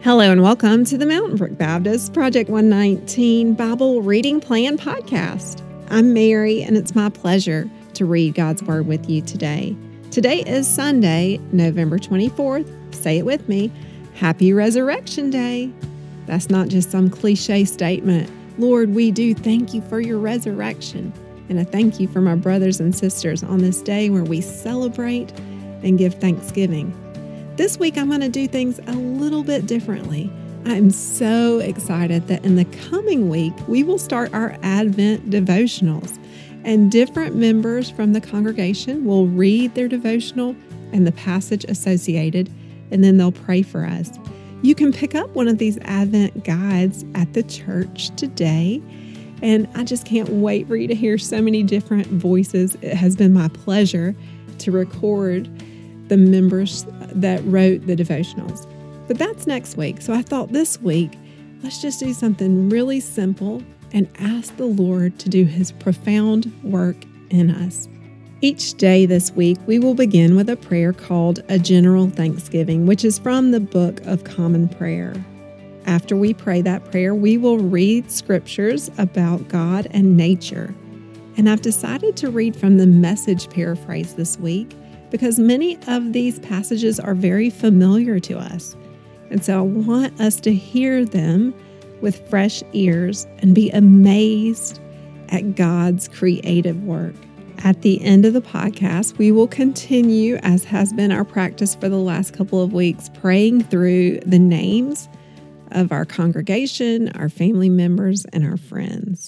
Hello and welcome to the Mountain Brook Baptist Project 119 Bible Reading Plan Podcast. I'm Mary, and it's my pleasure to read God's Word with you today. Today is Sunday, November 24th. Say it with me. Happy Resurrection Day. That's not just some cliche statement. Lord, we do thank you for your resurrection. And I thank you for my brothers and sisters on this day where we celebrate and give thanksgiving. This week, I'm going to do things a little bit differently. I'm so excited that in the coming week, we will start our Advent devotionals, and different members from the congregation will read their devotional and the passage associated, and then they'll pray for us. You can pick up one of these Advent guides at the church today, and I just can't wait for you to hear so many different voices. It has been my pleasure to record the members that wrote the devotionals. But that's next week. So I thought this week, let's just do something really simple and ask the Lord to do His profound work in us. Each day this week, we will begin with a prayer called A General Thanksgiving, which is from the Book of Common Prayer. After we pray that prayer, we will read scriptures about God and nature. And I've decided to read from the Message paraphrase this week, because many of these passages are very familiar to us. And so I want us to hear them with fresh ears and be amazed at God's creative work. At the end of the podcast, we will continue, as has been our practice for the last couple of weeks, praying through the names of our congregation, our family members, and our friends.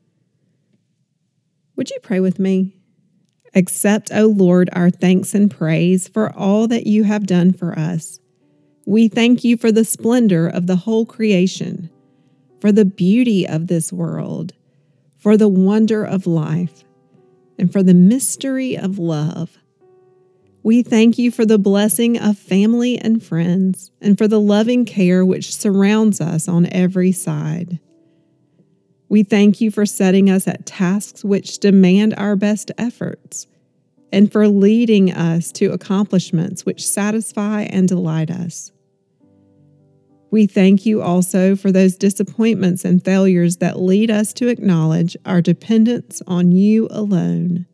Would you pray with me? Accept, O Lord, our thanks and praise for all that you have done for us. We thank you for the splendor of the whole creation, for the beauty of this world, for the wonder of life, and for the mystery of love. We thank you for the blessing of family and friends, and for the loving care which surrounds us on every side. We thank you for setting us at tasks which demand our best efforts, and for leading us to accomplishments which satisfy and delight us. We thank you also for those disappointments and failures that lead us to acknowledge our dependence on you alone.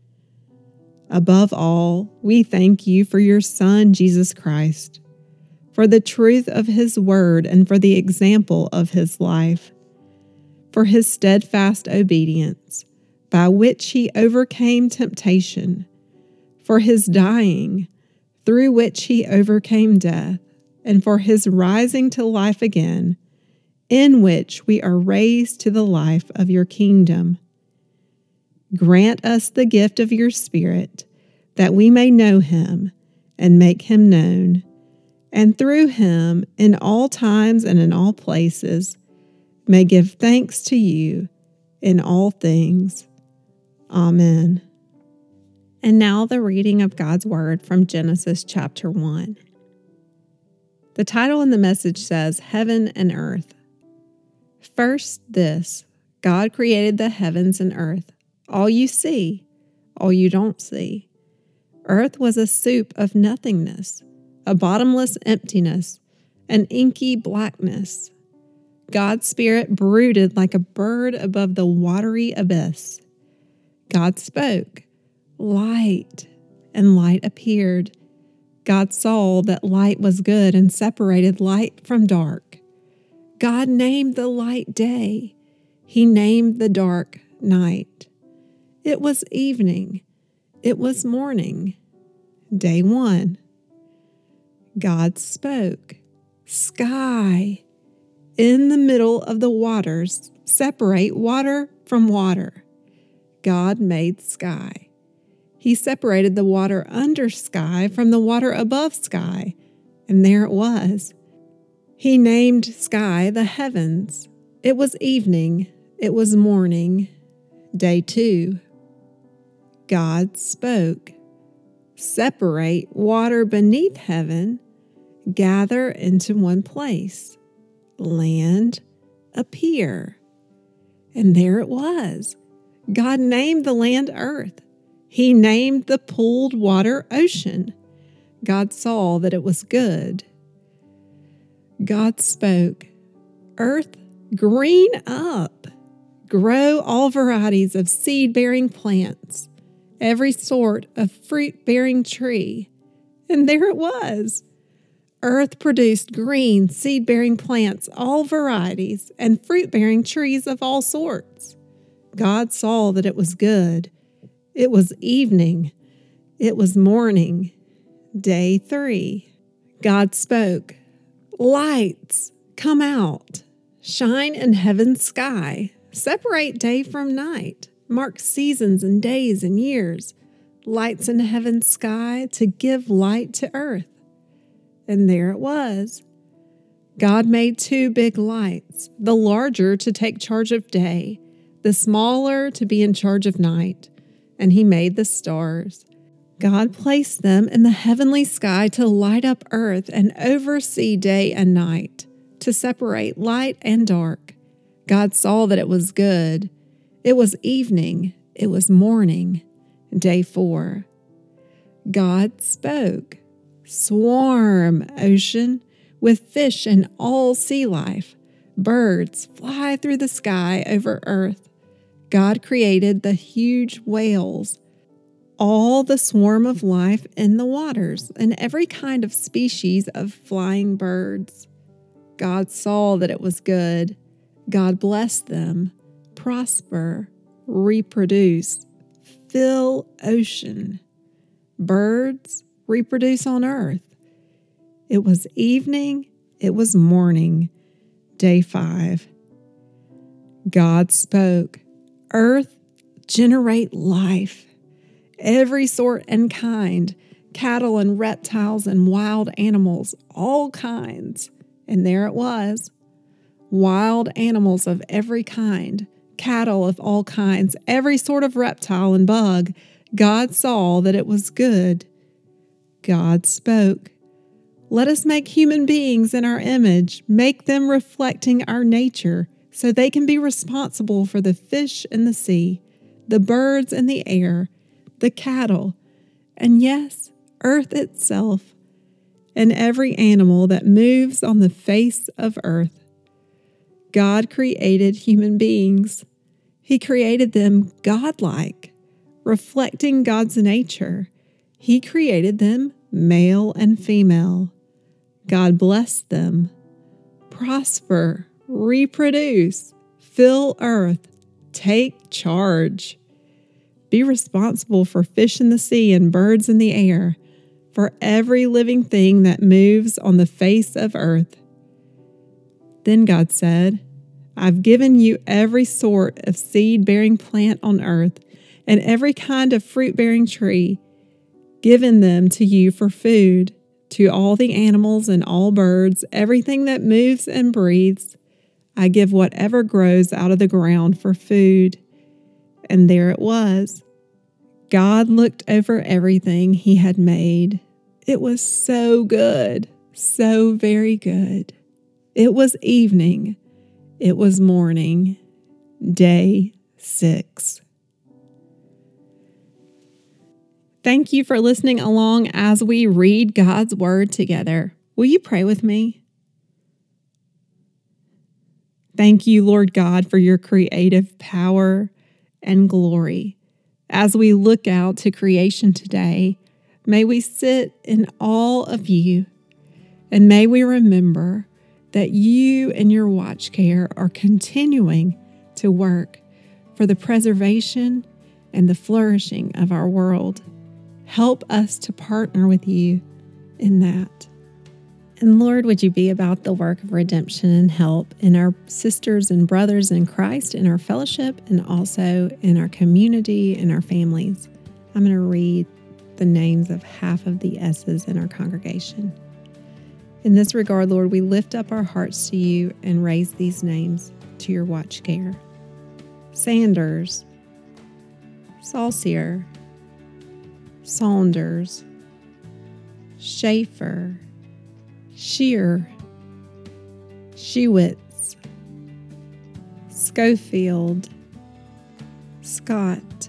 Above all, we thank you for your Son, Jesus Christ, for the truth of His word and for the example of His life, for His steadfast obedience, by which He overcame temptation, for His dying, through which He overcame death, and for His rising to life again, in which we are raised to the life of your kingdom. Grant us the gift of your Spirit, that we may know Him and make Him known, and through Him, in all times and in all places, may give thanks to you in all things. Amen. And now the reading of God's Word from Genesis chapter 1. The title in the Message says, Heaven and Earth. First this, God created the heavens and earth, all you see, all you don't see. Earth was a soup of nothingness, a bottomless emptiness, an inky blackness. God's Spirit brooded like a bird above the watery abyss. God spoke, light, and light appeared. God saw that light was good and separated light from dark. God named the light day. He named the dark night. It was evening. It was morning. Day 1. God spoke, sky. In the middle of the waters, separate water from water. God made sky. He separated the water under sky from the water above sky, and there it was. He named sky the heavens. It was evening. It was morning. Day 2. God spoke, separate water beneath heaven, gather into one place. Land appear. And there it was. God named the land earth. He named the pooled water ocean. God saw that it was good. God spoke, "Earth, green up. Grow all varieties of seed-bearing plants, every sort of fruit-bearing tree." And there it was. Earth produced green, seed-bearing plants, all varieties, and fruit-bearing trees of all sorts. God saw that it was good. It was evening. It was morning. Day 3. God spoke, "Lights, come out. Shine in heaven's sky. Separate day from night. Mark seasons and days and years. Lights in heaven's sky to give light to earth." And there it was. God made 2 big lights, the larger to take charge of day, the smaller to be in charge of night. And He made the stars. God placed them in the heavenly sky to light up earth and oversee day and night, to separate light and dark. God saw that it was good. It was evening. It was morning. Day 4. God spoke, "Swarm, ocean, with fish and all sea life. Birds, fly through the sky over earth." God created the huge whales, all the swarm of life in the waters, and every kind of species of flying birds. God saw that it was good. God blessed them. Prosper, reproduce, fill ocean. Birds, reproduce on earth. It was evening. It was morning. Day 5. God spoke, "Earth, generate life. Every sort and kind, cattle and reptiles and wild animals, all kinds." And there it was. Wild animals of every kind, cattle of all kinds, every sort of reptile and bug. God saw that it was good. God spoke, "Let us make human beings in our image, make them reflecting our nature, so they can be responsible for the fish in the sea, the birds in the air, the cattle, and yes, earth itself, and every animal that moves on the face of earth." God created human beings. He created them godlike, reflecting God's nature. He created them male and female. God blessed them. Prosper, reproduce, fill earth, take charge. Be responsible for fish in the sea and birds in the air, for every living thing that moves on the face of earth. Then God said, "I've given you every sort of seed-bearing plant on earth and every kind of fruit-bearing tree, given them to you for food, to all the animals and all birds, everything that moves and breathes. I give whatever grows out of the ground for food." And there it was. God looked over everything He had made. It was so good, so very good. It was evening. It was morning. Day 6. Thank you for listening along as we read God's Word together. Will you pray with me? Thank you, Lord God, for your creative power and glory. As we look out to creation today, may we sit in awe of you, and may we remember that you and your watch care are continuing to work for the preservation and the flourishing of our world. Help us to partner with you in that. And Lord, would you be about the work of redemption and help in our sisters and brothers in Christ, in our fellowship, and also in our community and our families. I'm going to read the names of half of the S's in our congregation. In this regard, Lord, we lift up our hearts to you and raise these names to your watch care. Sanders, Saucier, Saunders, Schaefer, Shear, Shewitz, Schofield, Scott,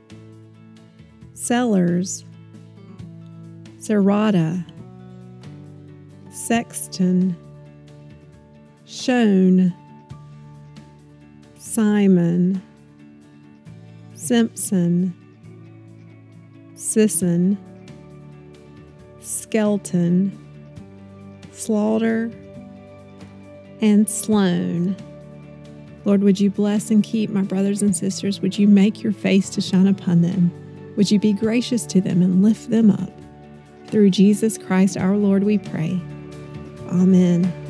Sellers, Serrata, Sexton, Shone, Simon, Simpson, Sisson, Skelton, Slaughter, and Sloan. Lord, would you bless and keep my brothers and sisters? Would you make your face to shine upon them? Would you be gracious to them and lift them up? Through Jesus Christ our Lord we pray. Amen.